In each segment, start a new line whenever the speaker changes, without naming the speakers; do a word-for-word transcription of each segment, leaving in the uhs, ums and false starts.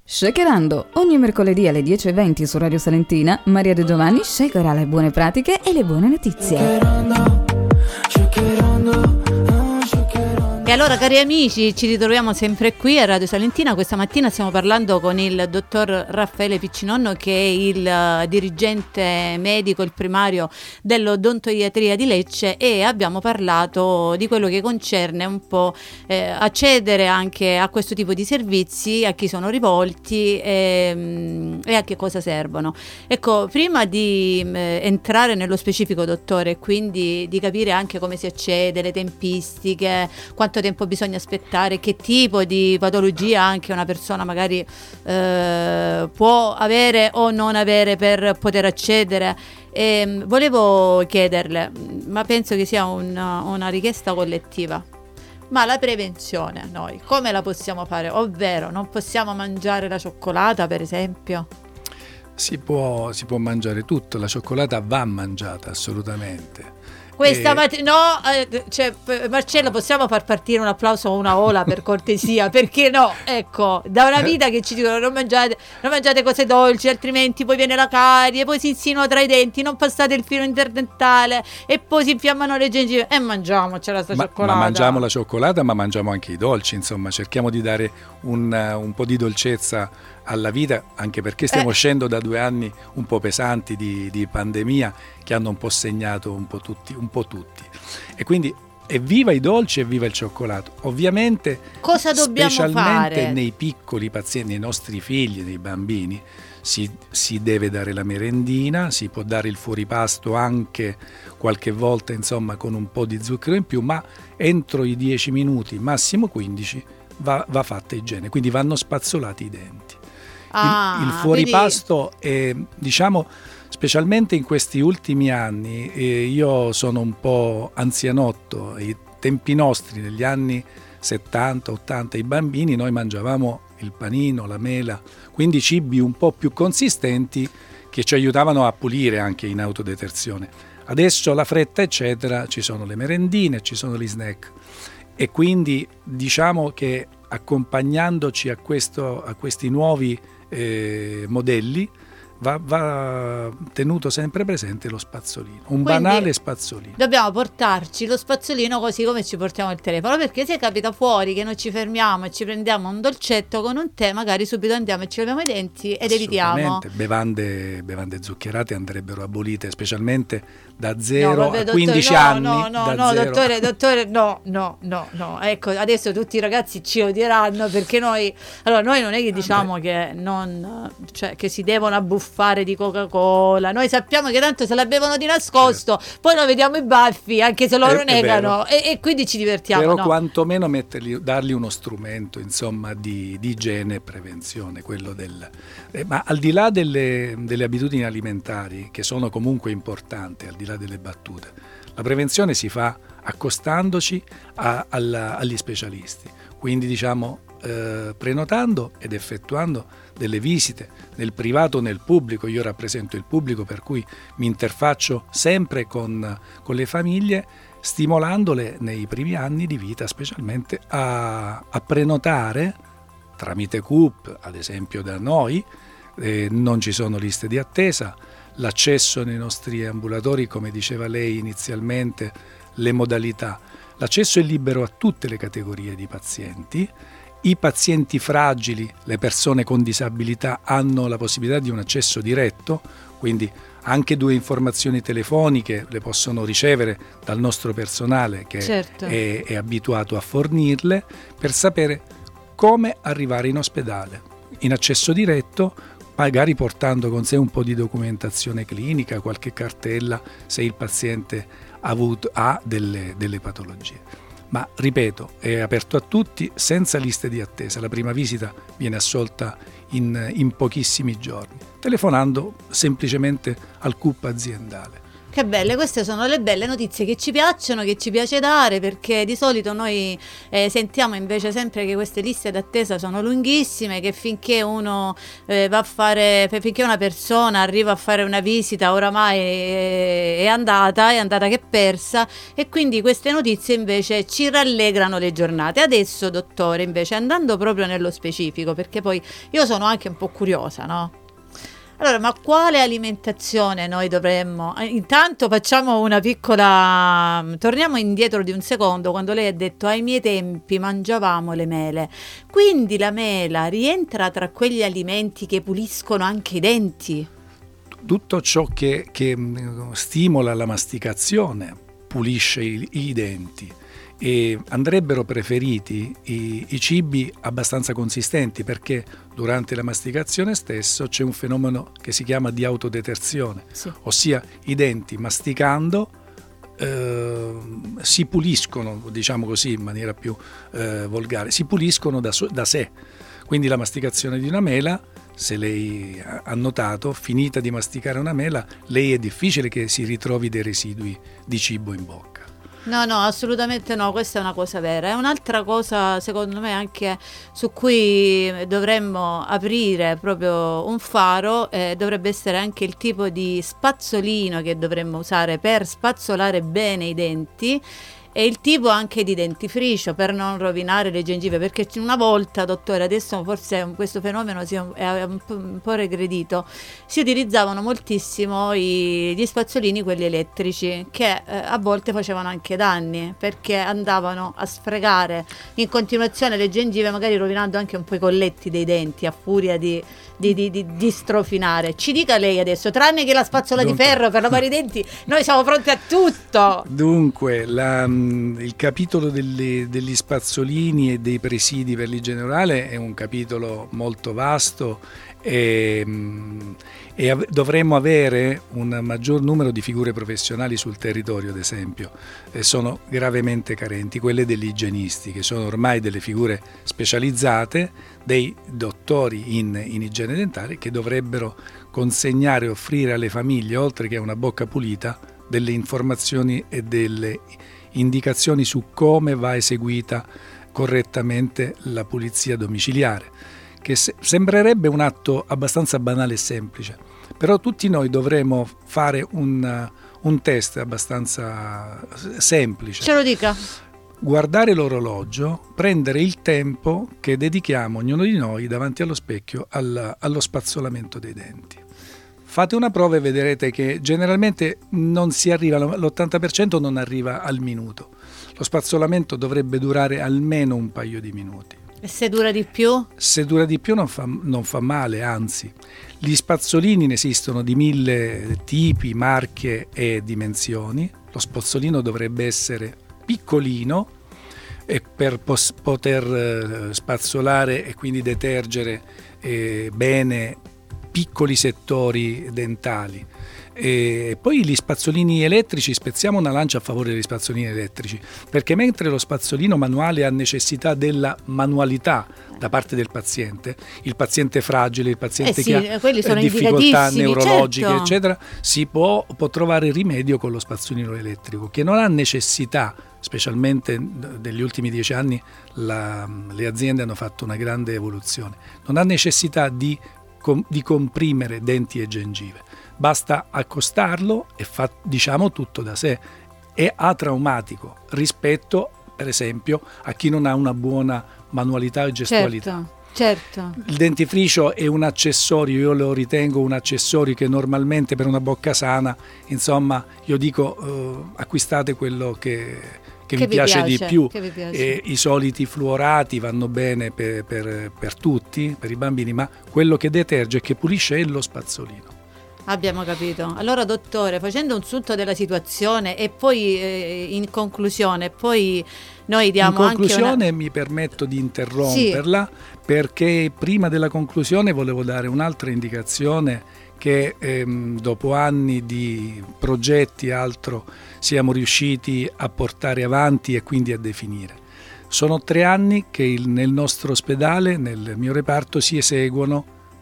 Shakerando, ogni mercoledì alle dieci e venti su Radio Salentina, Maria De Giovanni shakerà le buone pratiche e le buone notizie.
E allora, cari amici, ci ritroviamo sempre qui a Radio Salentina. Questa mattina stiamo parlando con il dottor Raffaele Piccinonno, che è il uh, dirigente medico, il primario dell'odontoiatria di Lecce, e abbiamo parlato di quello che concerne un po' eh, accedere anche a questo tipo di servizi, a chi sono rivolti e, e a che cosa servono. Ecco, prima di eh, entrare nello specifico, dottore, e quindi di capire anche come si accede, le tempistiche, quanto tempo bisogna aspettare, che tipo di patologia anche una persona magari eh, può avere o non avere per poter accedere. E volevo chiederle, ma penso che sia una, una richiesta collettiva, ma la prevenzione noi come la possiamo fare? Ovvero, non possiamo mangiare la cioccolata, per esempio?
Si può, si può mangiare tutto, la cioccolata va mangiata assolutamente.
Questa
E...
mattina, no, eh, cioè, Marcello, possiamo far partire un applauso o una ola per cortesia? Perché no? Ecco, da una vita che ci dicono non mangiate, non mangiate cose dolci, altrimenti poi viene la carie, poi si insinua tra i denti, non passate il filo interdentale e poi si infiammano le gengive. E mangiamocela sta
ma,
cioccolata.
Ma mangiamo la cioccolata, ma mangiamo anche i dolci, insomma, cerchiamo di dare un, un po' di dolcezza alla vita, anche perché stiamo
eh.
uscendo da due anni un po' pesanti di, di pandemia che hanno un po' segnato un po' tutti, un po' tutti. E quindi evviva i dolci, evviva il cioccolato. Ovviamente,
cosa dobbiamo
specialmente
fare?
Nei piccoli pazienti, nei nostri figli, nei bambini, si, si deve dare la merendina, si può dare il fuoripasto anche qualche volta, insomma, con un po' di zucchero in più, ma entro i dieci minuti, massimo quindici, va, va fatta igiene, quindi vanno spazzolati i denti.
Ah,
il, il fuoripasto
quindi...
è, diciamo, specialmente in questi ultimi anni, eh, io sono un po' anzianotto, ai tempi nostri, negli anni settanta ottanta, i bambini, noi mangiavamo il panino, la mela, quindi cibi un po' più consistenti che ci aiutavano a pulire anche in autodetersione. Adesso la fretta eccetera, ci sono le merendine, ci sono gli snack, e quindi diciamo che accompagnandoci a, questo, a questi nuovi eh, modelli va, va tenuto sempre presente lo spazzolino, un
Quindi
banale spazzolino.
Dobbiamo portarci lo spazzolino così come ci portiamo il telefono, perché se capita fuori che noi ci fermiamo e ci prendiamo un dolcetto con un tè, magari subito andiamo e ci laviamo i denti ed evitiamo.
Bevande, bevande zuccherate andrebbero abolite, specialmente da zero
no, vabbè,
a
dottore,
quindici
no,
anni.
No, no, no,
zero...
dottore, dottore, no, no, no, no. Ecco, adesso tutti i ragazzi ci odieranno perché noi, allora noi non è che diciamo ah, che non, cioè che si devono abbuffare di Coca-Cola. Noi sappiamo che tanto se la bevono di nascosto, certo. Poi noi vediamo i baffi, anche se loro è, negano, è e, e quindi ci divertiamo.
Però
no?
quantomeno metterli, dargli uno strumento, insomma, di, di igiene e prevenzione, quello del. Eh, ma al di là delle, delle abitudini alimentari, che sono comunque importanti, al di là delle battute, la prevenzione si fa accostandoci a, alla, agli specialisti, quindi diciamo eh, prenotando ed effettuando delle visite nel privato o nel pubblico. Io rappresento il pubblico, per cui mi interfaccio sempre con, con le famiglie, stimolandole nei primi anni di vita specialmente a, a prenotare tramite C U P, ad esempio da noi, eh, non ci sono liste di attesa, l'accesso nei nostri ambulatori, come diceva lei inizialmente, le modalità. L'accesso è libero a tutte le categorie di pazienti. I pazienti fragili, le persone con disabilità hanno la possibilità di un accesso diretto, quindi anche due informazioni telefoniche le possono ricevere dal nostro personale che certo. è, è abituato a fornirle, per sapere come arrivare in ospedale, in accesso diretto, magari portando con sé un po' di documentazione clinica, qualche cartella se il paziente ha, avuto, ha delle, delle patologie. Ma ripeto, è aperto a tutti, senza liste di attesa. La prima visita viene assolta in, in pochissimi giorni, telefonando semplicemente al C U P aziendale.
Che belle, queste sono le belle notizie che ci piacciono, che ci piace dare, perché di solito noi eh, sentiamo invece sempre che queste liste d'attesa sono lunghissime, che finché uno eh, va a fare, finché una persona arriva a fare una visita oramai è, è andata, è andata che è persa, e quindi queste notizie invece ci rallegrano le giornate. Adesso, dottore, invece andando proprio nello specifico, perché poi io sono anche un po' curiosa, no? Allora, ma quale alimentazione noi dovremmo? Intanto facciamo una piccola... torniamo indietro di un secondo, quando lei ha detto ai miei tempi mangiavamo le mele. Quindi la mela rientra tra quegli alimenti che puliscono anche i denti?
Tutto ciò che, che stimola la masticazione pulisce i, i denti. E andrebbero preferiti i, i cibi abbastanza consistenti, perché durante la masticazione stesso c'è un fenomeno che si chiama di autodetersione, sì. Ossia i denti masticando eh, si puliscono, diciamo così in maniera più eh, volgare, si puliscono da, so, da sé. Quindi la masticazione di una mela, se lei ha notato, finita di masticare una mela, lei è difficile che si ritrovi dei residui di cibo in bocca.
No, no, assolutamente no, questa è una cosa vera. È un'altra cosa, secondo me, anche su cui dovremmo aprire proprio un faro, eh, dovrebbe essere anche il tipo di spazzolino che dovremmo usare per spazzolare bene i denti, e il tipo anche di dentifricio per non rovinare le gengive, perché una volta, dottore, adesso forse questo fenomeno si è un, è un, po', un po' regredito, si utilizzavano moltissimo i, gli spazzolini, quelli elettrici, che eh, a volte facevano anche danni, perché andavano a sfregare in continuazione le gengive, magari rovinando anche un po' i colletti dei denti a furia di, di, di, di, di strofinare. Ci dica lei adesso, tranne che la spazzola Dunque. di ferro per lavare i denti, noi siamo pronti a tutto.
Dunque, la il capitolo delle, degli spazzolini e dei presidi per l'igiene orale è un capitolo molto vasto e, e av- dovremmo avere un maggior numero di figure professionali sul territorio, ad esempio, e sono gravemente carenti quelle degli igienisti, che sono ormai delle figure specializzate, dei dottori in, in igiene dentale, che dovrebbero consegnare e offrire alle famiglie, oltre che a una bocca pulita, delle informazioni e delle indicazioni su come va eseguita correttamente la pulizia domiciliare, che se- sembrerebbe un atto abbastanza banale e semplice, però tutti noi dovremo fare un, un test abbastanza semplice.
Ce lo dica.
Guardare l'orologio, prendere il tempo che dedichiamo ognuno di noi davanti allo specchio al, allo spazzolamento dei denti. Fate una prova e vedrete che generalmente non si arriva, l'ottanta per cento non arriva al minuto. Lo spazzolamento dovrebbe durare almeno un paio di minuti.
E se dura di più?
Se dura di più non fa, non fa male, anzi. Gli spazzolini ne esistono di mille tipi, marche e dimensioni. Lo spazzolino dovrebbe essere piccolino e per pos- poter spazzolare e quindi detergere eh, bene piccoli settori dentali. E poi gli spazzolini elettrici, spezziamo una lancia a favore degli spazzolini elettrici, perché mentre lo spazzolino manuale ha necessità della manualità da parte del paziente, il paziente fragile, il paziente
eh sì,
che ha difficoltà neurologiche, certo. eccetera, si può, può trovare rimedio con lo spazzolino elettrico, che non ha necessità, specialmente negli ultimi dieci anni la, le aziende hanno fatto una grande evoluzione, non ha necessità di di comprimere denti e gengive, basta accostarlo e fa, diciamo, tutto da sé. È atraumatico rispetto, per esempio, a chi non ha una buona manualità e gestualità.
Certo, certo.
Il dentifricio è un accessorio, io lo ritengo un accessorio che normalmente per una bocca sana, insomma, io dico eh, acquistate quello che Che, che vi piace, piace di più, piace. E i soliti fluorati vanno bene per, per, per tutti, per i bambini, ma quello che deterge e che pulisce è lo spazzolino.
Abbiamo capito. Allora, dottore, facendo un sunto della situazione e poi eh, in conclusione, poi noi diamo
in conclusione
anche una...
mi permetto di interromperla, sì. Perché prima della conclusione volevo dare un'altra indicazione che ehm, dopo anni di progetti e altro siamo riusciti a portare avanti e quindi a definire. Sono tre anni che il, nel nostro ospedale, nel mio reparto, si eseguono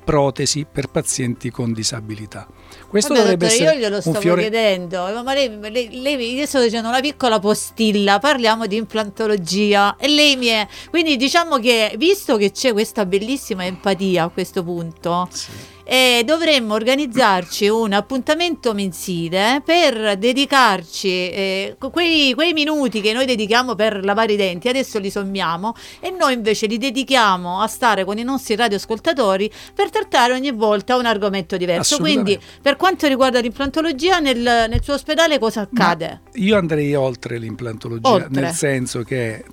protesi per pazienti con disabilità. Questo
Vabbè,
dovrebbe
dottore,
essere
io glielo
un
stavo
fiore.
chiedendo, ma lei, lei, lei io sto dicendo una piccola postilla, parliamo di implantologia e lei mi è, quindi diciamo che visto che c'è questa bellissima empatia a questo punto,
Sì.
eh, dovremmo organizzarci un appuntamento mensile per dedicarci eh, quei, quei minuti che noi dedichiamo per lavare i denti, adesso li sommiamo e noi invece li dedichiamo a stare con i nostri radioascoltatori per trattare ogni volta un argomento diverso. Quindi per quanto riguarda l'implantologia nel, nel suo ospedale cosa accade?
Ma io andrei oltre l'implantologia,
Oltre.
nel senso che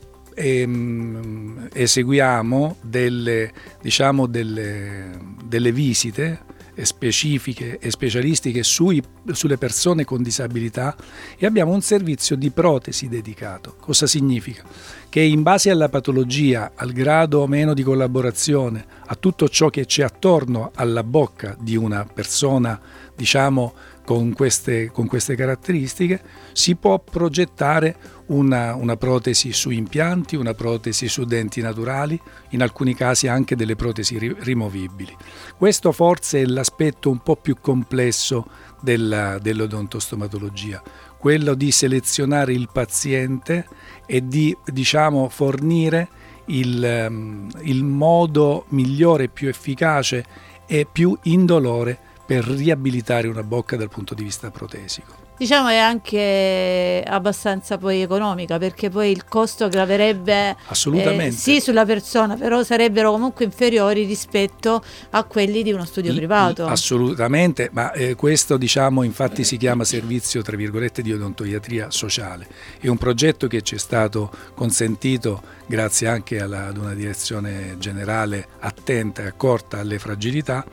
ehm, eseguiamo delle, diciamo delle, delle visite specifiche e specialistiche sui, sulle persone con disabilità e abbiamo un servizio di protesi dedicato. Cosa significa? Che in base alla patologia, al grado o meno di collaborazione, a tutto ciò che c'è attorno alla bocca di una persona, diciamo, con queste, con queste caratteristiche, si può progettare una, una protesi su impianti, una protesi su denti naturali, in alcuni casi anche delle protesi ri- rimovibili. Questo forse è l'aspetto un po' più complesso della, dell'odontostomatologia, quello di selezionare il paziente e di, diciamo, fornire il, um, il modo migliore, più efficace e più indolore per riabilitare una bocca dal punto di vista protesico.
Diciamo è anche abbastanza poi economica, perché poi il costo graverebbe
Assolutamente.
eh, sì sulla persona, però sarebbero comunque inferiori rispetto a quelli di uno studio
I-
privato.
Assolutamente, ma eh, questo diciamo infatti si chiama servizio tra virgolette di odontoiatria sociale. È un progetto che ci è stato consentito grazie anche alla, ad una direzione generale attenta e accorta alle fragilità,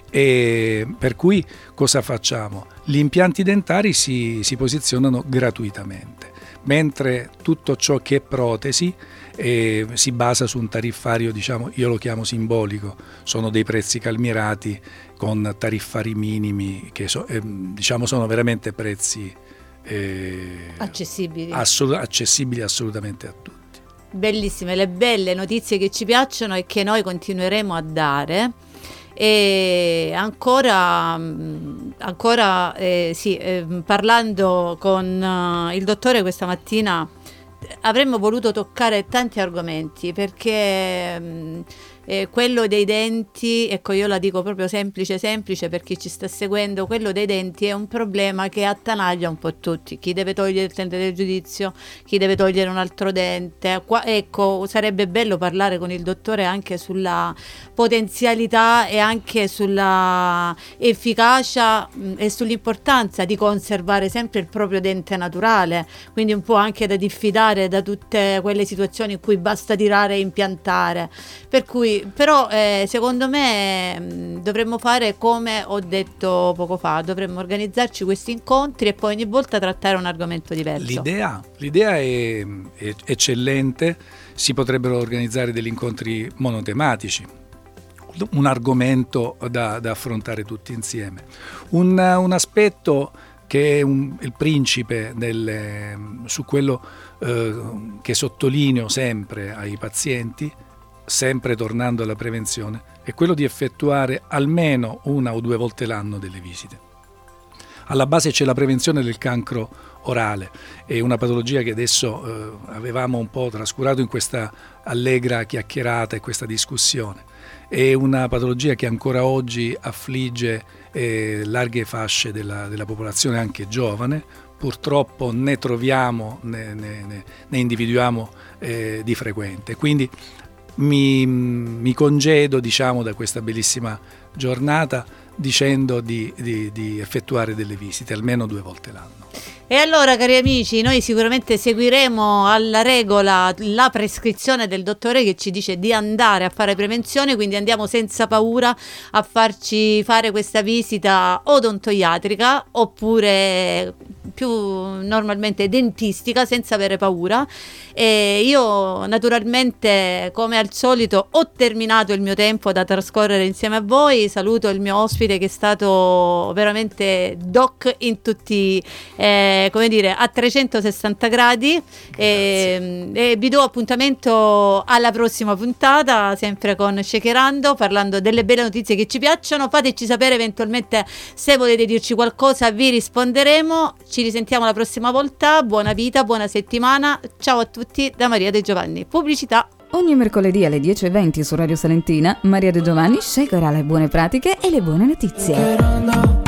e per cui cosa facciamo? Gli impianti dentari si, si posizionano gratuitamente, mentre tutto ciò che è protesi eh, si basa su un tariffario, diciamo, io lo chiamo simbolico, sono dei prezzi calmierati con tariffari minimi che so, eh, diciamo sono veramente prezzi eh,
accessibili.
Assolut- accessibili assolutamente a tutti.
Bellissime le belle notizie che ci piacciono e che noi continueremo a dare. E ancora, ancora eh, sì, eh, parlando con uh, il dottore questa mattina avremmo voluto toccare tanti argomenti, perché mh, eh, quello dei denti, ecco, io la dico proprio semplice semplice per chi ci sta seguendo, quello dei denti è un problema che attanaglia un po' tutti, chi deve togliere il dente del giudizio, chi deve togliere un altro dente. Qua, ecco, sarebbe bello parlare con il dottore anche sulla potenzialità e anche sulla efficacia mh, e sull'importanza di conservare sempre il proprio dente naturale, quindi un po' anche da diffidare da tutte quelle situazioni in cui basta tirare e impiantare. Per cui però eh, secondo me mh, dovremmo fare come ho detto poco fa, dovremmo organizzarci questi incontri e poi ogni volta trattare un argomento diverso.
L'idea, l'idea è, è eccellente, si potrebbero organizzare degli incontri monotematici, un argomento da, da affrontare tutti insieme. Un, un aspetto che è un, il principe del, su quello eh, che sottolineo sempre ai pazienti, sempre tornando alla prevenzione, è quello di effettuare almeno una o due volte l'anno delle visite. Alla base c'è la prevenzione del cancro orale, è una patologia che adesso eh, avevamo un po' trascurato in questa allegra chiacchierata e questa discussione. È una patologia che ancora oggi affligge eh, larghe fasce della, della popolazione, anche giovane. Purtroppo ne troviamo, ne, ne, ne, ne individuiamo eh, di frequente. Quindi mi, mi congedo, diciamo, da questa bellissima giornata dicendo di, di, di effettuare delle visite almeno due volte l'anno.
E allora, cari amici, noi sicuramente seguiremo alla regola la prescrizione del dottore che ci dice di andare a fare prevenzione, quindi andiamo senza paura a farci fare questa visita odontoiatrica, oppure più normalmente dentistica, senza avere paura. E io naturalmente, come al solito, ho terminato il mio tempo da trascorrere insieme a voi. Saluto il mio ospite, che è stato veramente doc in tutti, eh, come dire, a trecentosessanta gradi, e, e vi do appuntamento alla prossima puntata, sempre con Shakerando, parlando delle belle notizie che ci piacciono. Fateci sapere eventualmente se volete dirci qualcosa, vi risponderemo. Ci risentiamo la prossima volta. Buona vita, buona settimana, ciao a tutti da Maria De Giovanni. Pubblicità.
Ogni mercoledì alle dieci e venti su Radio Salentina, Maria De Giovanni shakerà le buone pratiche e le buone notizie.